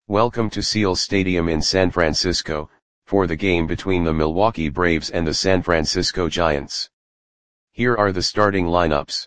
Welcome to Seal Stadium in San Francisco, for the game between the Milwaukee Braves and the San Francisco Giants. Here are the starting lineups.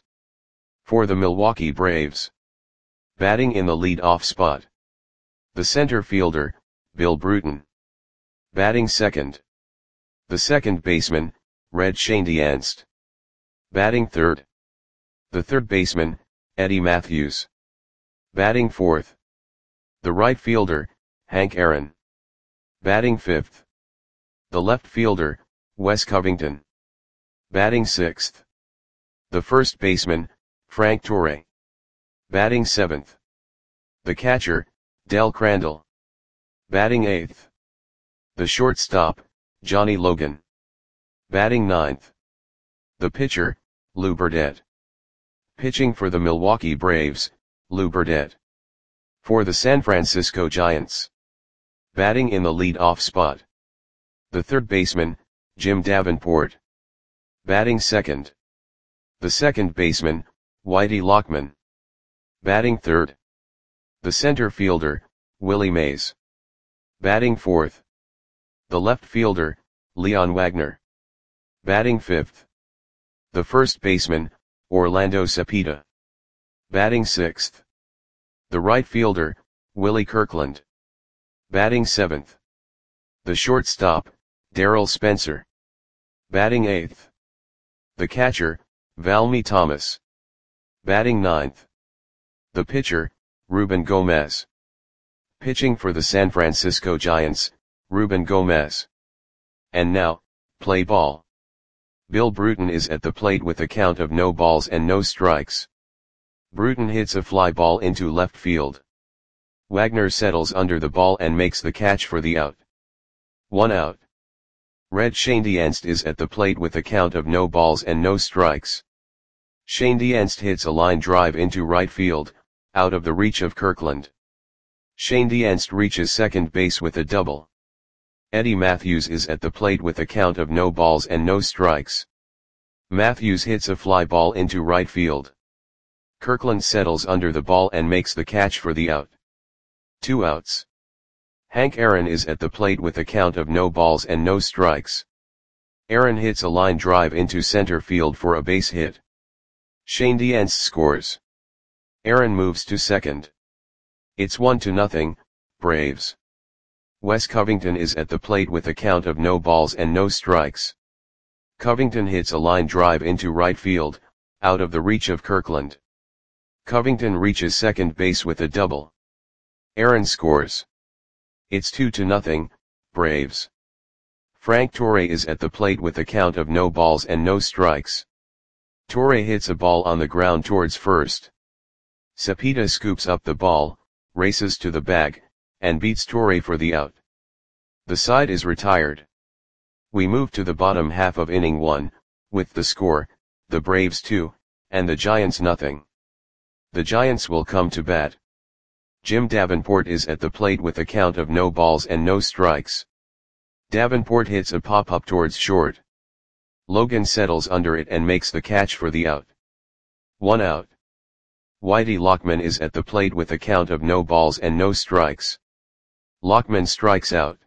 For the Milwaukee Braves. Batting in the lead-off spot. The center fielder, Bill Bruton. Batting second. The second baseman, Red Schoendienst. Batting third. The third baseman, Eddie Mathews. Batting fourth. The right fielder, Hank Aaron. Batting fifth. The left fielder, Wes Covington. Batting sixth. The first baseman, Frank Torre. Batting seventh. The catcher, Del Crandall. Batting eighth. The shortstop, Johnny Logan. Batting ninth. The pitcher, Lou Burdette. Pitching for the Milwaukee Braves, Lou Burdette. For the San Francisco Giants. Batting in the lead-off spot. The third baseman, Jim Davenport. Batting second. The second baseman, Whitey Lockman. Batting third. The center fielder, Willie Mays. Batting fourth. The left fielder, Leon Wagner. Batting fifth. The first baseman, Orlando Cepeda. Batting sixth. The right fielder, Willie Kirkland. Batting seventh. The shortstop, Darryl Spencer. Batting eighth. The catcher, Valmy Thomas. Batting ninth. The pitcher, Ruben Gomez. Pitching for the San Francisco Giants, Ruben Gomez. And now, play ball. Bill Bruton is at the plate with a count of no balls and no strikes. Bruton hits a fly ball into left field. Wagner settles under the ball and makes the catch for the out. 1 out. Red Schoendienst is at the plate with a count of no balls and no strikes. Schoendienst hits a line drive into right field, out of the reach of Kirkland. Schoendienst reaches second base with a double. Eddie Mathews is at the plate with a count of no balls and no strikes. Mathews hits a fly ball into right field. Kirkland settles under the ball and makes the catch for the out. 2 outs. Hank Aaron is at the plate with a count of no balls and no strikes. Aaron hits a line drive into center field for a base hit. Schoendienst scores. Aaron moves to second. It's 1-0, Braves. Wes Covington is at the plate with a count of no balls and no strikes. Covington hits a line drive into right field, out of the reach of Kirkland. Covington reaches second base with a double. Aaron scores. It's 2-0, Braves. Frank Torre is at the plate with a count of no balls and no strikes. Torre hits a ball on the ground towards first. Cepeda scoops up the ball, races to the bag, and beats Torre for the out. The side is retired. We move to the bottom half of inning 1, with the score, the Braves 2, and the Giants nothing. The Giants will come to bat. Jim Davenport is at the plate with a count of no balls and no strikes. Davenport hits a pop-up towards short. Logan settles under it and makes the catch for the out. 1 out. Whitey Lockman is at the plate with a count of no balls and no strikes. Lockman strikes out.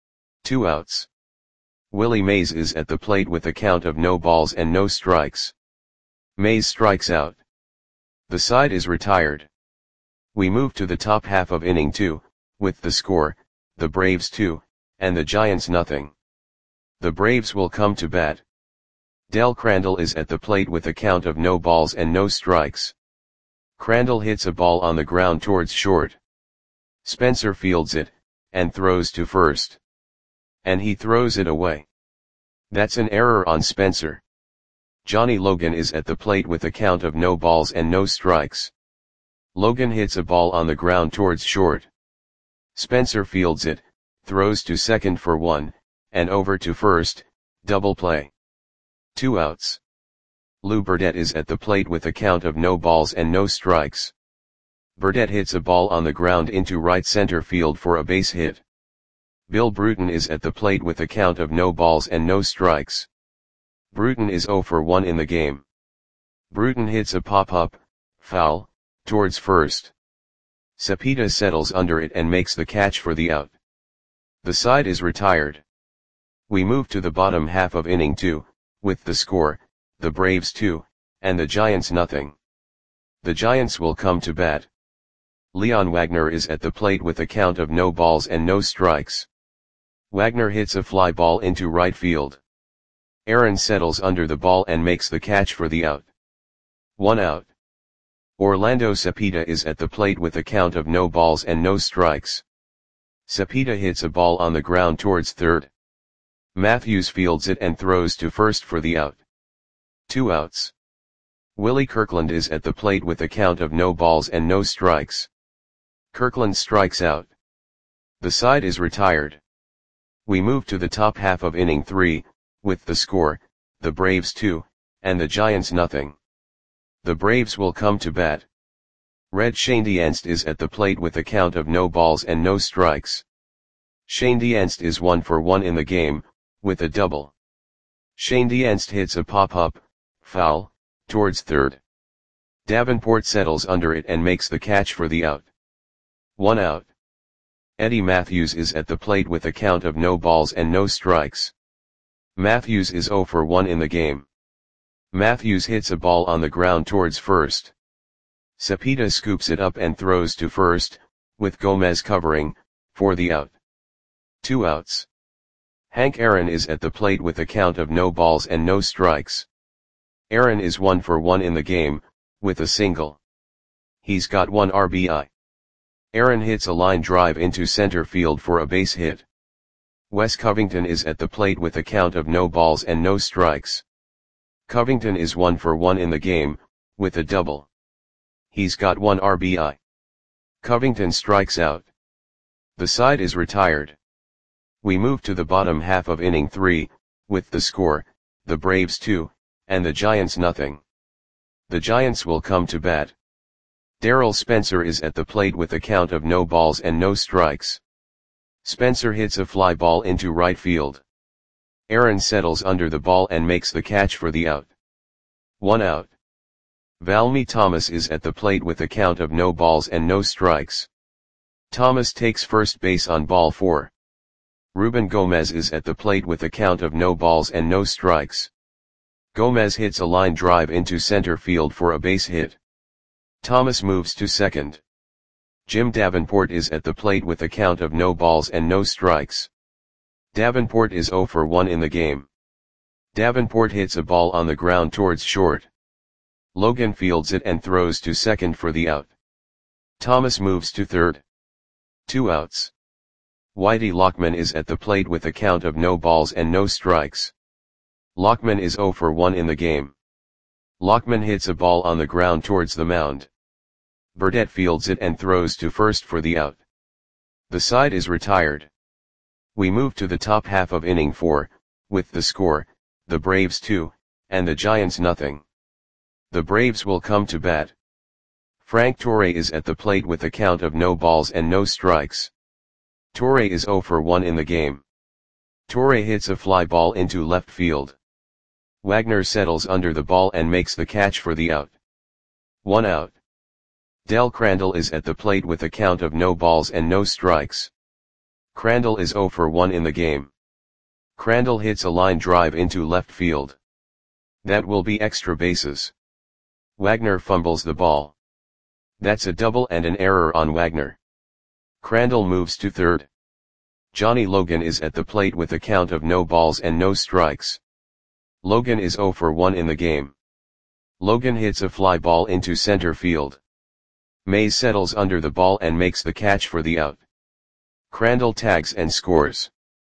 2 outs. Willie Mays is at the plate with a count of no balls and no strikes. Mays strikes out. The side is retired. We move to the top half of inning 2, with the score, the Braves 2, and the Giants nothing. The Braves will come to bat. Del Crandall is at the plate with a count of no balls and no strikes. Crandall hits a ball on the ground towards short. Spencer fields it, and throws to first. And he throws it away. That's an error on Spencer. Johnny Logan is at the plate with a count of no balls and no strikes. Logan hits a ball on the ground towards short. Spencer fields it, throws to second for 1, and over to first, double play. 2 outs. Lou Burdette is at the plate with a count of no balls and no strikes. Burdette hits a ball on the ground into right center field for a base hit. Bill Bruton is at the plate with a count of no balls and no strikes. Bruton is 0 for 1 in the game. Bruton hits a pop-up, foul, towards first. Cepeda settles under it and makes the catch for the out. The side is retired. We move to the bottom half of inning 2, with the score, the Braves 2, and the Giants nothing. The Giants will come to bat. Leon Wagner is at the plate with a count of no balls and no strikes. Wagner hits a fly ball into right field. Aaron settles under the ball and makes the catch for the out. 1 out. Orlando Cepeda is at the plate with a count of no balls and no strikes. Cepeda hits a ball on the ground towards third. Matthews fields it and throws to first for the out. 2 outs. Willie Kirkland is at the plate with a count of no balls and no strikes. Kirkland strikes out. The side is retired. We move to the top half of inning 3, with the score, the Braves 2, and the Giants nothing. The Braves will come to bat. Red Schoendienst is at the plate with a count of no balls and no strikes. Schoendienst is 1 for 1 in the game, with a double. Schoendienst hits a pop-up, foul, towards third. Davenport settles under it and makes the catch for the out. 1 out. Eddie Matthews is at the plate with a count of no balls and no strikes. Matthews is 0 for 1 in the game. Matthews hits a ball on the ground towards first. Cepeda scoops it up and throws to first, with Gomez covering, for the out. 2 outs. Hank Aaron is at the plate with a count of no balls and no strikes. Aaron is 1 for 1 in the game, with a single. He's got 1 RBI. Aaron hits a line drive into center field for a base hit. Wes Covington is at the plate with a count of no balls and no strikes. Covington is 1 for 1 in the game, with a double. He's got 1 RBI. Covington strikes out. The side is retired. We move to the bottom half of inning 3, with the score, the Braves 2, and the Giants nothing. The Giants will come to bat. Darrell Spencer is at the plate with a count of no balls and no strikes. Spencer hits a fly ball into right field. Aaron settles under the ball and makes the catch for the out. 1 out. Valmy Thomas is at the plate with a count of no balls and no strikes. Thomas takes first base on ball 4. Ruben Gomez is at the plate with a count of no balls and no strikes. Gomez hits a line drive into center field for a base hit. Thomas moves to second. Jim Davenport is at the plate with a count of no balls and no strikes. Davenport is 0 for 1 in the game. Davenport hits a ball on the ground towards short. Logan fields it and throws to second for the out. Thomas moves to third. 2 outs. Whitey Lockman is at the plate with a count of no balls and no strikes. Lockman is 0 for 1 in the game. Lockman hits a ball on the ground towards the mound. Burdette fields it and throws to first for the out. The side is retired. We move to the top half of inning 4, with the score, the Braves 2, and the Giants nothing. The Braves will come to bat. Frank Torre is at the plate with a count of no balls and no strikes. Torre is 0 for 1 in the game. Torre hits a fly ball into left field. Wagner settles under the ball and makes the catch for the out. 1 out. Del Crandall is at the plate with a count of no balls and no strikes. Crandall is 0 for 1 in the game. Crandall hits a line drive into left field. That will be extra bases. Wagner fumbles the ball. That's a double and an error on Wagner. Crandall moves to third. Johnny Logan is at the plate with a count of no balls and no strikes. Logan is 0 for 1 in the game. Logan hits a fly ball into center field. Mays settles under the ball and makes the catch for the out. Crandall tags and scores.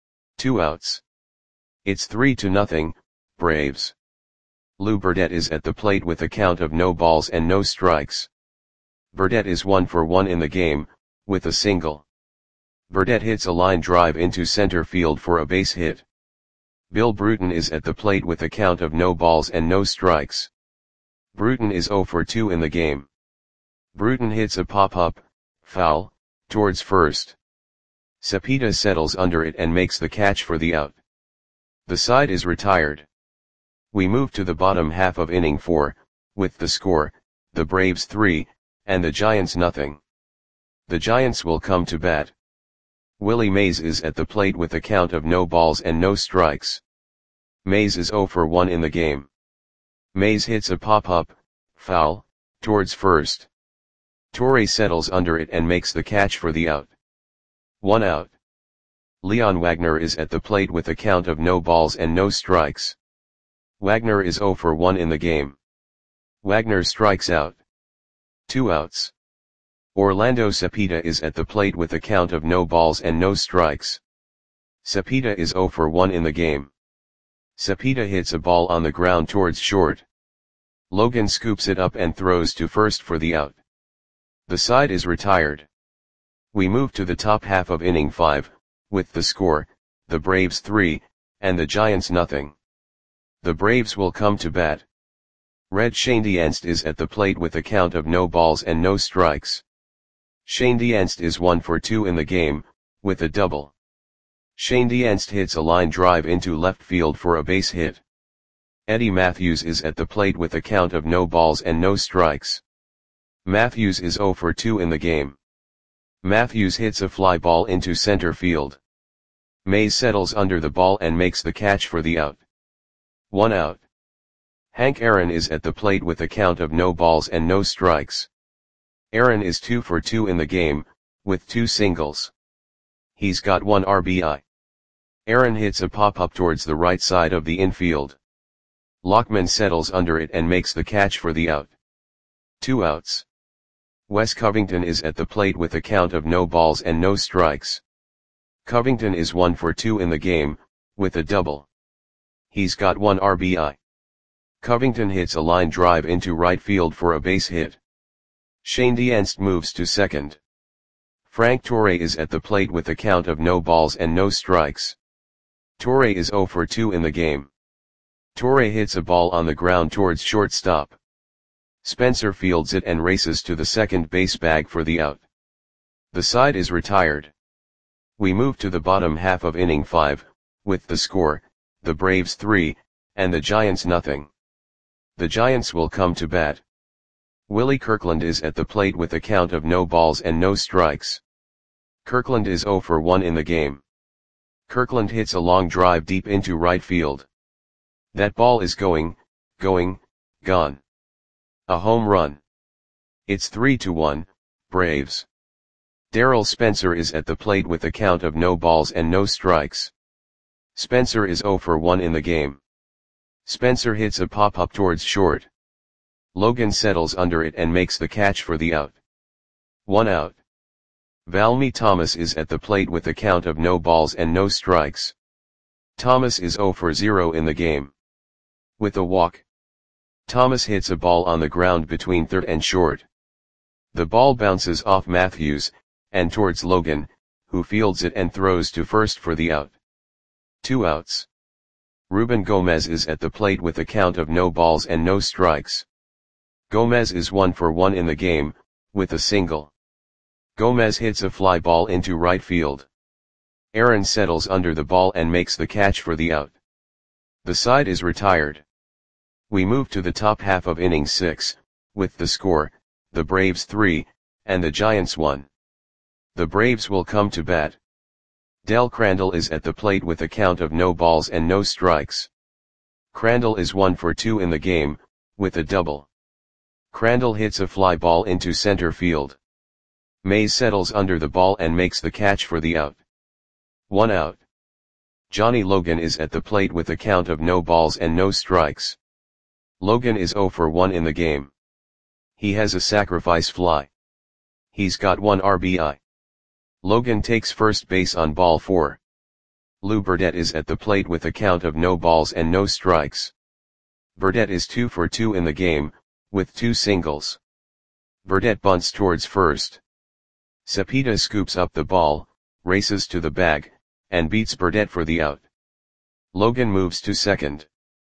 2 outs. It's 3-0, Braves. Lou Burdette is at the plate with a count of no balls and no strikes. Burdette is 1 for 1 in the game, with a single. Burdette hits a line drive into center field for a base hit. Bill Bruton is at the plate with a count of no balls and no strikes. Bruton is 0 for 2 in the game. Bruton hits a pop-up, foul, towards first. Cepeda settles under it and makes the catch for the out. The side is retired. We move to the bottom half of inning 4, with the score, the Braves 3, and the Giants nothing. The Giants will come to bat. Willie Mays is at the plate with a count of no balls and no strikes. Mays is 0 for 1 in the game. Mays hits a pop-up, foul, towards first. Torre settles under it and makes the catch for the out. 1 out. Leon Wagner is at the plate with a count of no balls and no strikes. Wagner is 0 for 1 in the game. Wagner strikes out. 2 outs. Orlando Cepeda is at the plate with a count of no balls and no strikes. Cepeda is 0 for 1 in the game. Cepeda hits a ball on the ground towards short. Logan scoops it up and throws to first for the out. The side is retired. We move to the top half of inning 5, with the score, the Braves 3, and the Giants nothing. The Braves will come to bat. Red Schoendienst is at the plate with a count of no balls and no strikes. Schoendienst is 1 for 2 in the game, with a double. Schoendienst hits a line drive into left field for a base hit. Eddie Matthews is at the plate with a count of no balls and no strikes. Matthews is 0 for 2 in the game. Matthews hits a fly ball into center field. Mays settles under the ball and makes the catch for the out. 1 out. Hank Aaron is at the plate with a count of no balls and no strikes. Aaron is 2 for 2 in the game, with 2 singles. He's got 1 RBI. Aaron hits a pop-up towards the right side of the infield. Lockman settles under it and makes the catch for the out. 2 outs. Wes Covington is at the plate with a count of no balls and no strikes. Covington is 1 for 2 in the game, with a double. He's got 1 RBI. Covington hits a line drive into right field for a base hit. Schoendienst moves to second. Frank Torre is at the plate with a count of no balls and no strikes. Torre is 0 for 2 in the game. Torre hits a ball on the ground towards shortstop. Spencer fields it and races to the second base bag for the out. The side is retired. We move to the bottom half of inning 5, with the score, the Braves 3, and the Giants nothing. The Giants will come to bat. Willie Kirkland is at the plate with a count of no balls and no strikes. Kirkland is 0 for 1 in the game. Kirkland hits a long drive deep into right field. That ball is gone. A home run. It's 3-1, Braves. Darrell Spencer is at the plate with a count of no balls and no strikes. Spencer is 0 for 1 in the game. Spencer hits a pop-up towards short. Logan settles under it and makes the catch for the out. 1 out. Valmy Thomas is at the plate with a count of no balls and no strikes. Thomas is 0 for 0 in the game. With a walk. Thomas hits a ball on the ground between third and short. The ball bounces off Matthews, and towards Logan, who fields it and throws to first for the out. 2 outs. Ruben Gomez is at the plate with a count of no balls and no strikes. Gomez is 1 for 1 in the game, with a single. Gomez hits a fly ball into right field. Aaron settles under the ball and makes the catch for the out. The side is retired. We move to the top half of inning 6, with the score, the Braves 3, and the Giants 1. The Braves will come to bat. Del Crandall is at the plate with a count of no balls and no strikes. Crandall is 1 for 2 in the game, with a double. Crandall hits a fly ball into center field. Mays settles under the ball and makes the catch for the out. 1 out. Johnny Logan is at the plate with a count of no balls and no strikes. Logan is 0 for 1 in the game. He has a sacrifice fly. He's got 1 RBI. Logan takes first base on ball 4. Lou Burdette is at the plate with a count of no balls and no strikes. Burdette is 2 for 2 in the game, with 2 singles. Burdette bunts towards first. Cepeda scoops up the ball, races to the bag, and beats Burdette for the out. Logan moves to second.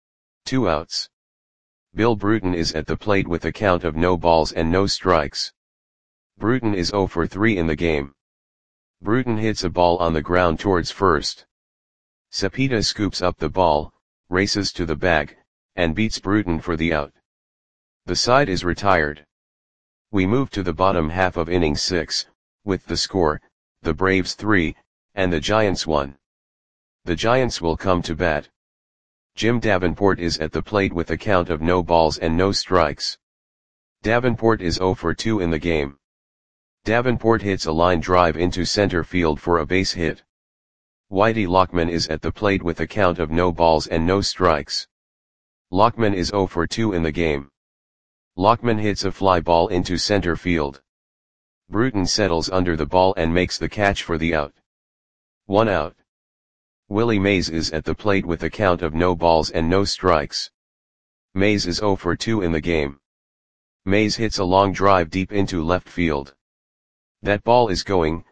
2 outs. Bill Bruton is at the plate with a count of no balls and no strikes. Bruton is 0 for 3 in the game. Bruton hits a ball on the ground towards first. Cepeda scoops up the ball, races to the bag, and beats Bruton for the out. The side is retired. We move to the bottom half of inning 6, with the score, the Braves 3, and the Giants 1. The Giants will come to bat. Jim Davenport is at the plate with a count of no balls and no strikes. Davenport is 0 for 2 in the game. Davenport hits a line drive into center field for a base hit. Whitey Lockman is at the plate with a count of no balls and no strikes. Lockman is 0 for 2 in the game. Lockman hits a fly ball into center field. Bruton settles under the ball and makes the catch for the out. 1 out. Willie Mays is at the plate with a count of no balls and no strikes. Mays is 0 for 2 in the game. Mays hits a long drive deep into left field. That ball is going,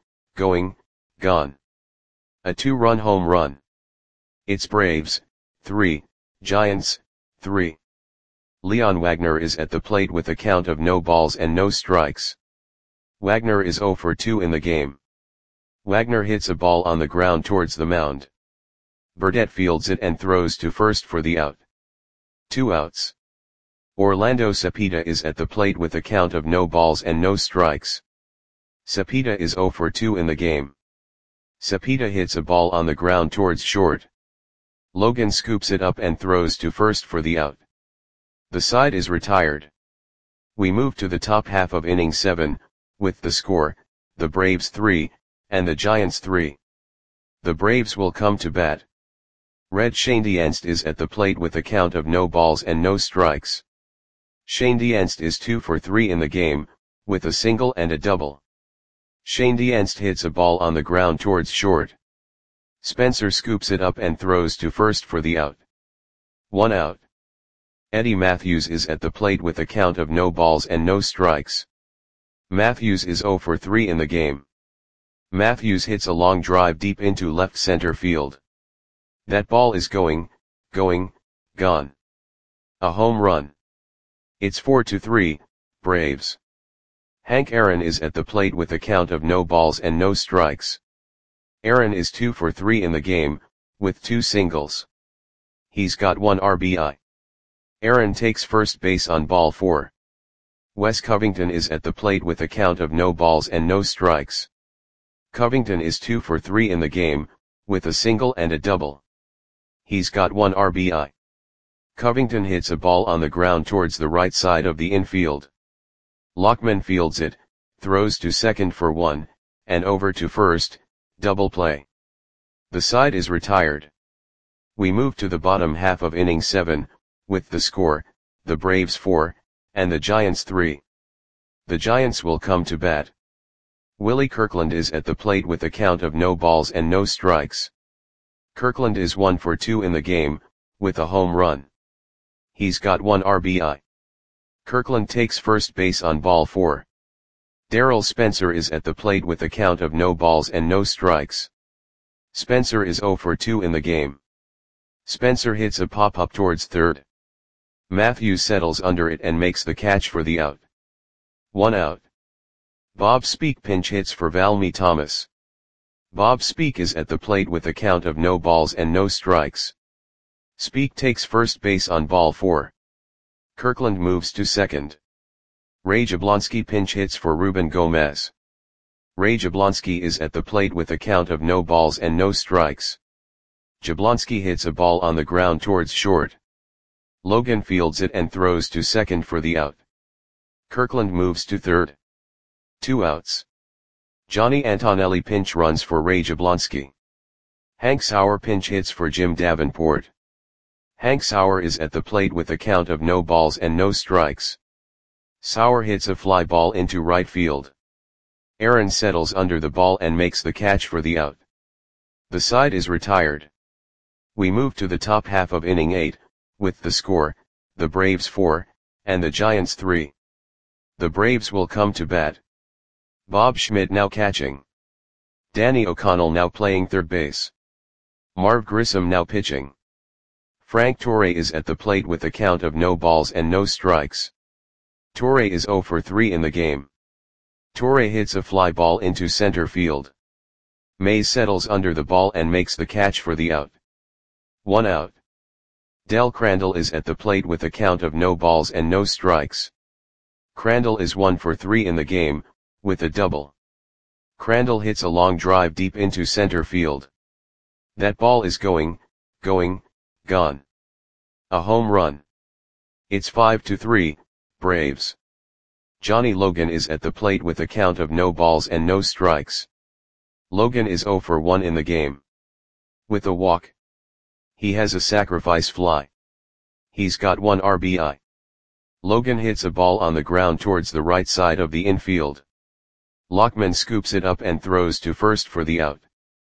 gone. A 2-run home run. It's Braves, 3, Giants, 3. Leon Wagner is at the plate with a count of no balls and no strikes. Wagner is 0 for 2 in the game. Wagner hits a ball on the ground towards the mound. Burdette fields it and throws to first for the out. 2 outs. Orlando Cepeda is at the plate with a count of no balls and no strikes. Cepeda is 0 for 2 in the game. Cepeda hits a ball on the ground towards short. Logan scoops it up and throws to first for the out. The side is retired. We move to the top half of inning 7, with the score, the Braves 3, and the Giants 3. The Braves will come to bat. Red Schoendienst is at the plate with a count of no balls and no strikes. Schoendienst is 2 for 3 in the game, with a single and a double. Schoendienst hits a ball on the ground towards short. Spencer scoops it up and throws to first for the out. 1 out. Eddie Matthews is at the plate with a count of no balls and no strikes. Matthews is 0 for 3 in the game. Matthews hits a long drive deep into left center field. That ball is going, gone. A home run. It's 4-3, Braves. Hank Aaron is at the plate with a count of no balls and no strikes. Aaron is 2 for 3 in the game, with 2 singles. He's got 1 RBI. Aaron takes first base on ball 4. Wes Covington is at the plate with a count of no balls and no strikes. Covington is 2 for 3 in the game, with a single and a double. He's got 1 RBI. Covington hits a ball on the ground towards the right side of the infield. Lockman fields it, throws to second for 1, and over to first, double play. The side is retired. We move to the bottom half of inning 7, with the score, the Braves 4, and the Giants 3. The Giants will come to bat. Willie Kirkland is at the plate with a count of no balls and no strikes. Kirkland is 1 for 2 in the game, with a home run. He's got 1 RBI. Kirkland takes first base on ball 4. Darrell Spencer is at the plate with a count of no balls and no strikes. Spencer is 0 for 2 in the game. Spencer hits a pop-up towards third. Matthews settles under it and makes the catch for the out. 1 out. Bob Speak pinch hits for Valmy Thomas. Bob Speak is at the plate with a count of no balls and no strikes. Speak takes first base on ball 4. Kirkland moves to second. Ray Jablonski pinch hits for Ruben Gomez. Ray Jablonski is at the plate with a count of no balls and no strikes. Jablonski hits a ball on the ground towards short. Logan fields it and throws to second for the out. Kirkland moves to third. 2 outs. Johnny Antonelli pinch runs for Ray Jablonski. Hank Sauer pinch hits for Jim Davenport. Hank Sauer is at the plate with a count of no balls and no strikes. Sauer hits a fly ball into right field. Aaron settles under the ball and makes the catch for the out. The side is retired. We move to the top half of inning 8, with the score, the Braves 4, and the Giants 3. The Braves will come to bat. Bob Schmidt now catching. Danny O'Connell now playing third base. Marv Grissom now pitching. Frank Torre is at the plate with a count of no balls and no strikes. Torre is 0 for 3 in the game. Torre hits a fly ball into center field. Mays settles under the ball and makes the catch for the out. 1 out. Del Crandall is at the plate with a count of no balls and no strikes. Crandall is 1 for 3 in the game, with a double. Crandall hits a long drive deep into center field. That ball is going, gone. A home run. It's 5-3, Braves. Johnny Logan is at the plate with a count of no balls and no strikes. Logan is 0 for 1 in the game. With a walk. He has a sacrifice fly. He's got 1 RBI. Logan hits a ball on the ground towards the right side of the infield. Lockman scoops it up and throws to first for the out.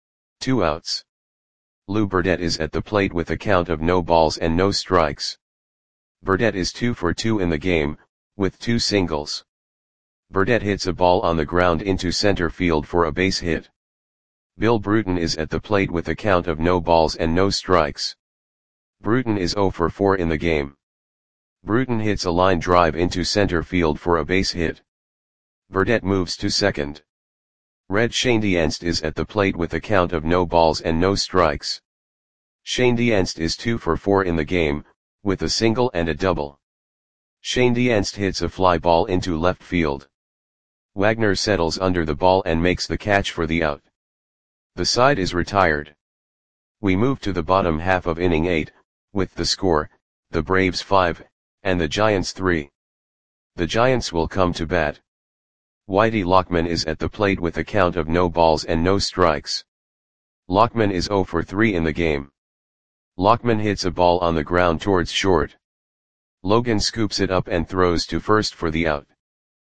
2 outs. Lou Burdette is at the plate with a count of no balls and no strikes. Burdette is 2 for 2 in the game, with 2 singles. Burdette hits a ball on the ground into center field for a base hit. Bill Bruton is at the plate with a count of no balls and no strikes. Bruton is 0 for 4 in the game. Bruton hits a line drive into center field for a base hit. Burdette moves to second. Red Schoendienst is at the plate with a count of no balls and no strikes. Schoendienst is 2 for 4 in the game, with a single and a double. Schoendienst hits a fly ball into left field. Wagner settles under the ball and makes the catch for the out. The side is retired. We move to the bottom half of inning 8, with the score, the Braves 5, and the Giants 3. The Giants will come to bat. Whitey Lockman is at the plate with a count of no balls and no strikes. Lockman is 0 for 3 in the game. Lockman hits a ball on the ground towards short. Logan scoops it up and throws to first for the out.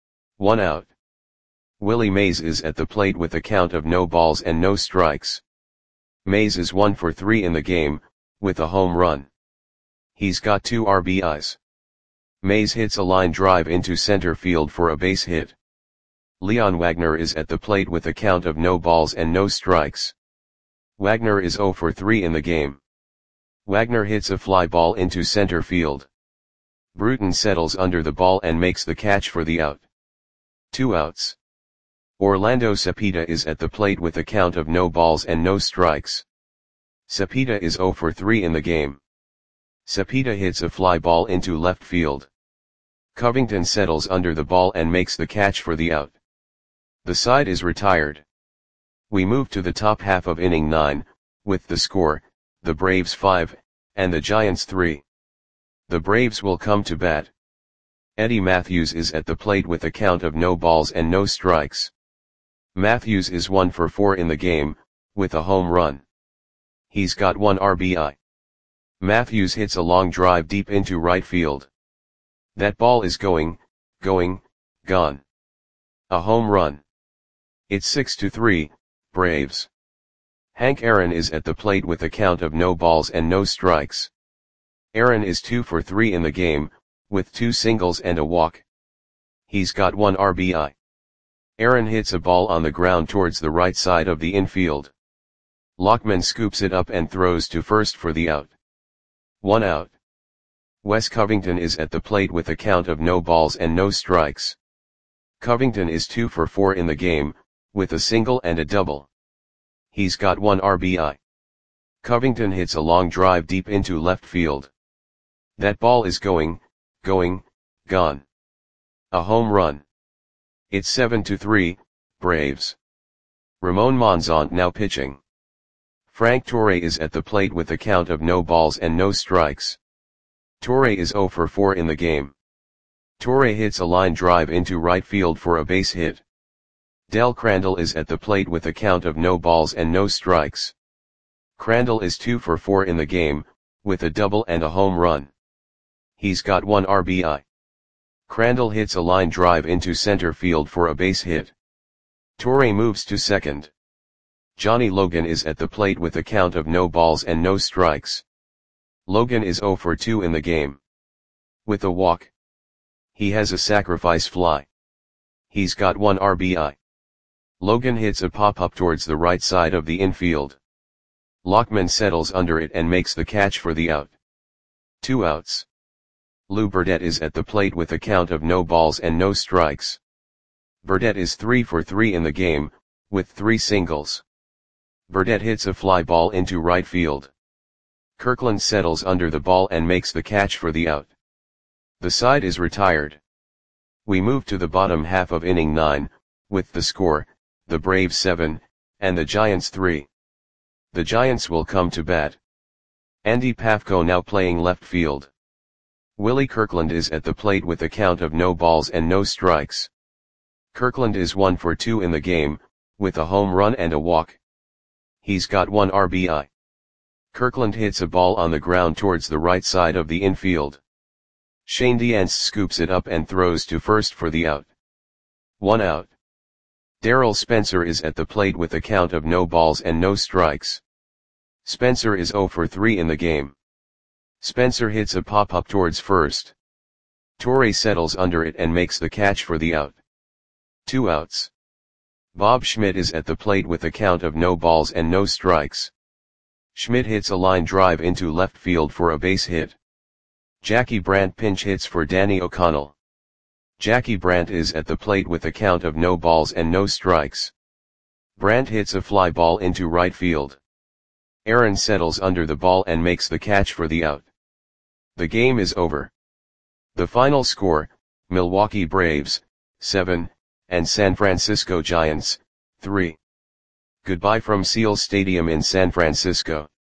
1 out. Willie Mays is at the plate with a count of no balls and no strikes. Mays is 1 for 3 in the game, with a home run. He's got 2 RBIs. Mays hits a line drive into center field for a base hit. Leon Wagner is at the plate with a count of no balls and no strikes. Wagner is 0 for 3 in the game. Wagner hits a fly ball into center field. Bruton settles under the ball and makes the catch for the out. 2 outs. Orlando Cepeda is at the plate with a count of no balls and no strikes. Cepeda is 0 for 3 in the game. Cepeda hits a fly ball into left field. Covington settles under the ball and makes the catch for the out. The side is retired. We move to the top half of inning 9, with the score, the Braves 5, and the Giants 3. The Braves will come to bat. Eddie Matthews is at the plate with a count of no balls and no strikes. Matthews is 1 for 4 in the game, with a home run. He's got 1 RBI. Matthews hits a long drive deep into right field. That ball is going, gone. A home run. It's 6-3, Braves. Hank Aaron is at the plate with a count of no balls and no strikes. Aaron is 2 for 3 in the game, with 2 singles and a walk. He's got 1 RBI. Aaron hits a ball on the ground towards the right side of the infield. Lockman scoops it up and throws to first for the out. 1 out. Wes Covington is at the plate with a count of no balls and no strikes. Covington is 2 for 4 in the game, with a single and a double. He's got 1 RBI. Covington hits a long drive deep into left field. That ball is going, gone. A home run. It's 7-3, Braves. Ramon Monzon now pitching. Frank Torre is at the plate with a count of no balls and no strikes. Torre is 0 for 4 in the game. Torre hits a line drive into right field for a base hit. Del Crandall is at the plate with a count of no balls and no strikes. Crandall is 2 for 4 in the game, with a double and a home run. He's got 1 RBI. Crandall hits a line drive into center field for a base hit. Torre moves to second. Johnny Logan is at the plate with a count of no balls and no strikes. Logan is 0 for 2 in the game. With a walk. He has a sacrifice fly. He's got 1 RBI. Logan hits a pop-up towards the right side of the infield. Lockman settles under it and makes the catch for the out. 2 outs. Lou Burdette is at the plate with a count of no balls and no strikes. Burdette is 3 for 3 in the game, with 3 singles. Burdette hits a fly ball into right field. Kirkland settles under the ball and makes the catch for the out. The side is retired. We move to the bottom half of inning 9, with the score, the Braves 7, and the Giants 3. The Giants will come to bat. Andy Pafko now playing left field. Willie Kirkland is at the plate with a count of no balls and no strikes. Kirkland is 1 for 2 in the game, with a home run and a walk. He's got 1 RBI. Kirkland hits a ball on the ground towards the right side of the infield. Shane Diance scoops it up and throws to first for the out. 1 out. Darryl Spencer is at the plate with a count of no balls and no strikes. Spencer is 0 for 3 in the game. Spencer hits a pop-up towards first. Torre settles under it and makes the catch for the out. 2 outs. Bob Schmidt is at the plate with a count of no balls and no strikes. Schmidt hits a line drive into left field for a base hit. Jackie Brandt pinch hits for Danny O'Connell. Jackie Brandt is at the plate with a count of no balls and no strikes. Brandt hits a fly ball into right field. Aaron settles under the ball and makes the catch for the out. The game is over. The final score, Milwaukee Braves, 7, and San Francisco Giants, 3. Goodbye from Seal Stadium in San Francisco.